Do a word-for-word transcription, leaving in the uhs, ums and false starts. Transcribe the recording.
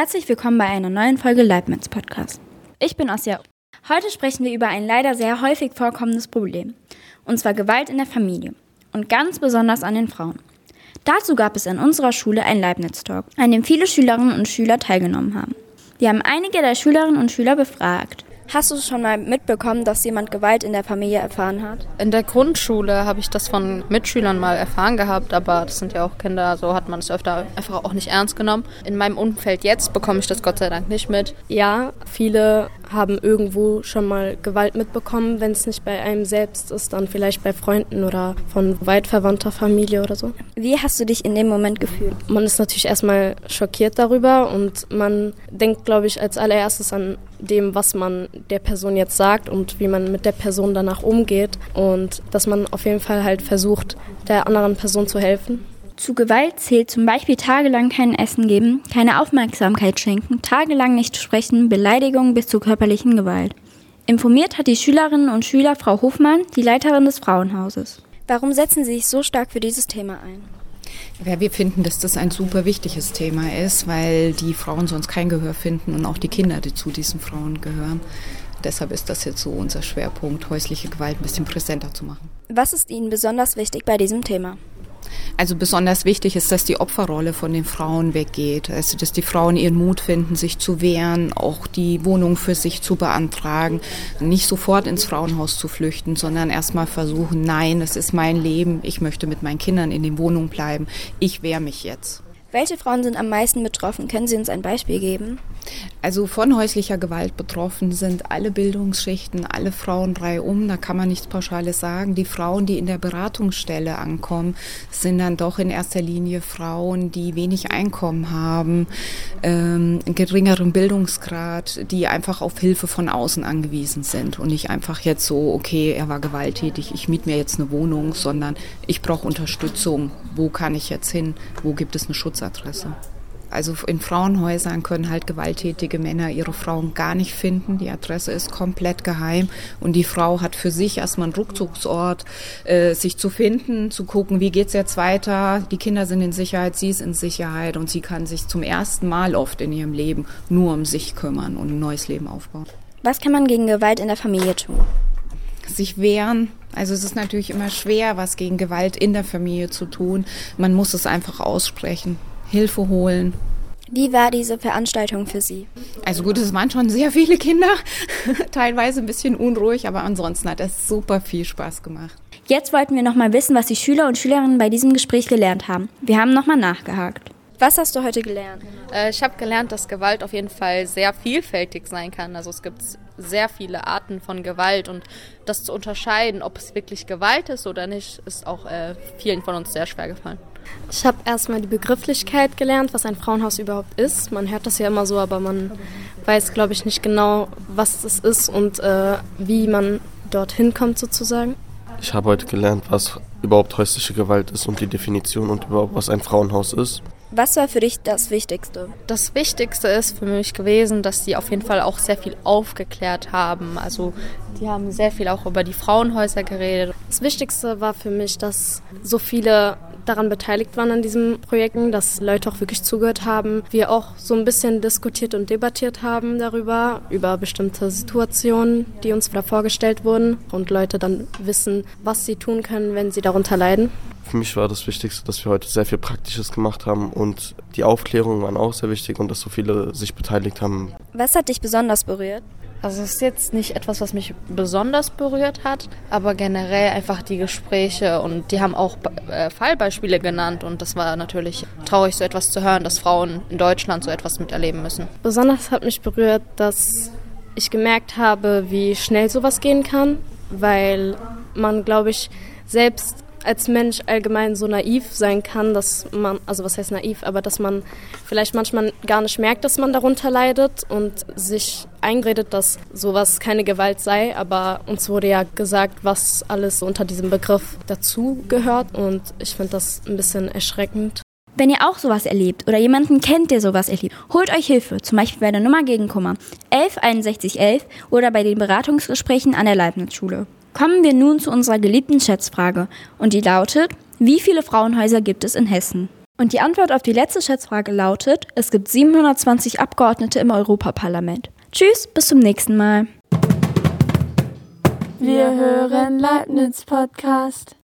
Herzlich willkommen bei einer neuen Folge Leibniz Podcast. Ich bin Osja. Heute sprechen wir über ein leider sehr häufig vorkommendes Problem, und zwar Gewalt in der Familie und ganz besonders an den Frauen. Dazu gab es an unserer Schule einen Leibniz-Talk, an dem viele Schülerinnen und Schüler teilgenommen haben. Wir haben einige der Schülerinnen und Schüler befragt. Hast du schon mal mitbekommen, dass jemand Gewalt in der Familie erfahren hat? In der Grundschule habe ich das von Mitschülern mal erfahren gehabt, aber das sind ja auch Kinder, so hat man es öfter einfach auch nicht ernst genommen. In meinem Umfeld jetzt bekomme ich das Gott sei Dank nicht mit. Ja, viele haben irgendwo schon mal Gewalt mitbekommen, wenn es nicht bei einem selbst ist, dann vielleicht bei Freunden oder von weit verwandter Familie oder so. Wie hast du dich in dem Moment gefühlt? Man ist natürlich erstmal schockiert darüber und man denkt, glaube ich, als allererstes an dem, was man der Person jetzt sagt und wie man mit der Person danach umgeht und dass man auf jeden Fall halt versucht, der anderen Person zu helfen. Zu Gewalt zählt zum Beispiel tagelang kein Essen geben, keine Aufmerksamkeit schenken, tagelang nicht sprechen, Beleidigungen bis zur körperlichen Gewalt. Informiert hat die Schülerinnen und Schüler Frau Hofmann, die Leiterin des Frauenhauses. Warum setzen Sie sich so stark für dieses Thema ein? Ja, wir finden, dass das ein super wichtiges Thema ist, weil die Frauen sonst kein Gehör finden und auch die Kinder, die zu diesen Frauen gehören. Deshalb ist das jetzt so unser Schwerpunkt, häusliche Gewalt ein bisschen präsenter zu machen. Was ist Ihnen besonders wichtig bei diesem Thema? Also besonders wichtig ist, dass die Opferrolle von den Frauen weggeht. Also dass die Frauen ihren Mut finden, sich zu wehren, auch die Wohnung für sich zu beantragen, nicht sofort ins Frauenhaus zu flüchten, sondern erstmal versuchen, nein, es ist mein Leben, ich möchte mit meinen Kindern in der Wohnung bleiben, ich wehre mich jetzt. Welche Frauen sind am meisten betroffen? Können Sie uns ein Beispiel geben? Also von häuslicher Gewalt betroffen sind alle Bildungsschichten, alle Frauen reihum, da kann man nichts Pauschales sagen. Die Frauen, die in der Beratungsstelle ankommen, sind dann doch in erster Linie Frauen, die wenig Einkommen haben, ähm, einen geringeren Bildungsgrad, die einfach auf Hilfe von außen angewiesen sind und nicht einfach jetzt so, okay, er war gewalttätig, ich miete mir jetzt eine Wohnung, sondern ich brauche Unterstützung. Wo kann ich jetzt hin? Wo gibt es eine Schutzadresse? Also in Frauenhäusern können halt gewalttätige Männer ihre Frauen gar nicht finden. Die Adresse ist komplett geheim und die Frau hat für sich erstmal einen Rückzugsort, äh, sich zu finden, zu gucken, wie geht's jetzt weiter. Die Kinder sind in Sicherheit, sie ist in Sicherheit und sie kann sich zum ersten Mal oft in ihrem Leben nur um sich kümmern und ein neues Leben aufbauen. Was kann man gegen Gewalt in der Familie tun? Sich wehren. Also es ist natürlich immer schwer, was gegen Gewalt in der Familie zu tun. Man muss es einfach aussprechen. Hilfe holen. Wie war diese Veranstaltung für Sie? Also gut, es waren schon sehr viele Kinder, teilweise ein bisschen unruhig, aber ansonsten hat es super viel Spaß gemacht. Jetzt wollten wir noch mal wissen, was die Schüler und Schülerinnen bei diesem Gespräch gelernt haben. Wir haben noch mal nachgehakt. Was hast du heute gelernt? Äh, ich habe gelernt, dass Gewalt auf jeden Fall sehr vielfältig sein kann. Also es gibt sehr viele Arten von Gewalt und das zu unterscheiden, ob es wirklich Gewalt ist oder nicht, ist auch äh, vielen von uns sehr schwer gefallen. Ich habe erstmal die Begrifflichkeit gelernt, was ein Frauenhaus überhaupt ist. Man hört das ja immer so, aber man weiß, glaube ich, nicht genau, was es ist und äh, wie man dorthin kommt sozusagen. Ich habe heute gelernt, was überhaupt häusliche Gewalt ist und die Definition und überhaupt, was ein Frauenhaus ist. Was war für dich das Wichtigste? Das Wichtigste ist für mich gewesen, dass die auf jeden Fall auch sehr viel aufgeklärt haben. Also die haben sehr viel auch über die Frauenhäuser geredet. Das Wichtigste war für mich, dass so viele daran beteiligt waren an diesen Projekten, dass Leute auch wirklich zugehört haben. Wir auch so ein bisschen diskutiert und debattiert haben darüber, über bestimmte Situationen, die uns da vorgestellt wurden und Leute dann wissen, was sie tun können, wenn sie darunter leiden. Für mich war das Wichtigste, dass wir heute sehr viel Praktisches gemacht haben und die Aufklärungen waren auch sehr wichtig und dass so viele sich beteiligt haben. Was hat dich besonders berührt? Also es ist jetzt nicht etwas, was mich besonders berührt hat, aber generell einfach die Gespräche und die haben auch äh, Fallbeispiele genannt und das war natürlich traurig, so etwas zu hören, dass Frauen in Deutschland so etwas miterleben müssen. Besonders hat mich berührt, dass ich gemerkt habe, wie schnell sowas gehen kann, weil man, glaube ich, selbst als Mensch allgemein so naiv sein kann, dass man, also was heißt naiv, aber dass man vielleicht manchmal gar nicht merkt, dass man darunter leidet und sich einredet, dass sowas keine Gewalt sei, aber uns wurde ja gesagt, was alles unter diesem Begriff dazu gehört und ich finde das ein bisschen erschreckend. Wenn ihr auch sowas erlebt oder jemanden kennt, der sowas erlebt, holt euch Hilfe, zum Beispiel bei der Nummer gegen Kummer elf einundsechzig elf oder bei den Beratungsgesprächen an der Leibniz-Schule. Kommen wir nun zu unserer geliebten Schätzfrage und die lautet, wie viele Frauenhäuser gibt es in Hessen? Und die Antwort auf die letzte Schätzfrage lautet, es gibt siebenhundertzwanzig Abgeordnete im Europaparlament. Tschüss, bis zum nächsten Mal. Wir hören Leibniz Podcast.